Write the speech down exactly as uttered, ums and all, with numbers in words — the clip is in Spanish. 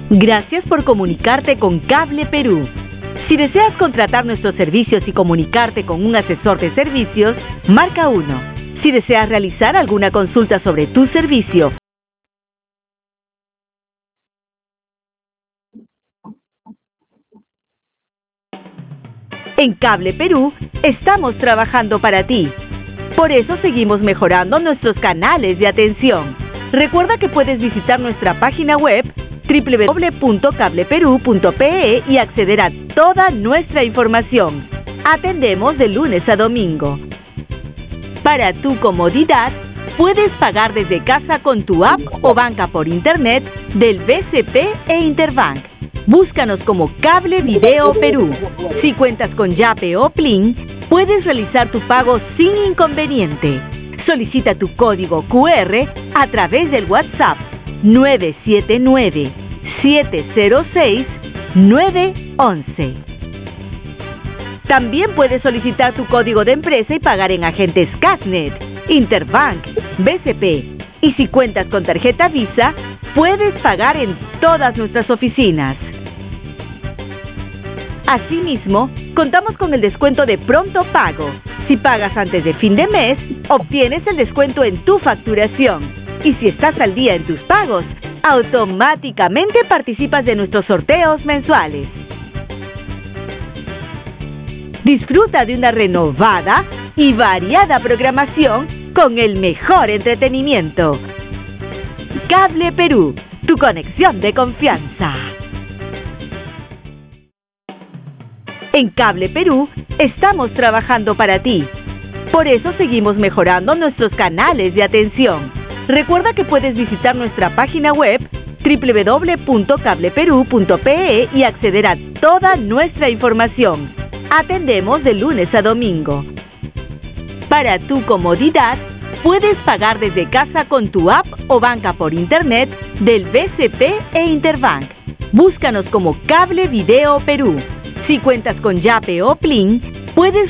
Gracias por comunicarte con Cable Perú. Si deseas contratar nuestros servicios y comunicarte con un asesor de servicios, marca uno. Si deseas realizar alguna consulta sobre tu servicio, en Cable Perú estamos trabajando para ti. Por eso seguimos mejorando nuestros canales de atención. Recuerda que puedes visitar nuestra página web doble u doble u doble u punto cable perú punto pe e y acceder a toda nuestra información. Atendemos de lunes a domingo. Para tu comodidad, puedes pagar desde casa con tu app o banca por internet del B C P e Interbank. Búscanos como Cable Video Perú. Si cuentas con Yape o Plin, puedes realizar tu pago sin inconveniente. Solicita tu código cu erre a través del WhatsApp nueve siete nueve, siete cero seis, nueve once. También puedes solicitar tu código de empresa y pagar en agentes Casnet, Interbank, B C P. Y si cuentas con tarjeta Visa, puedes pagar en todas nuestras oficinas. Asimismo, contamos con el descuento de pronto pago. Si pagas antes de fin de mes, obtienes el descuento en tu facturación. Y si estás al día en tus pagos, automáticamente participas de nuestros sorteos mensuales. Disfruta de una renovada y variada programación con el mejor entretenimiento. Cable Perú, tu conexión de confianza. En Cable Perú estamos trabajando para ti. Por eso seguimos mejorando nuestros canales de atención. Recuerda que puedes visitar nuestra página web doble u doble u doble u punto cable perú punto pe e y acceder a toda nuestra información. Atendemos de lunes a domingo. Para tu comodidad, puedes pagar desde casa con tu app o banca por internet del B C P e Interbank. Búscanos como Cable Video Perú. Si cuentas con Yape o Plin, puedes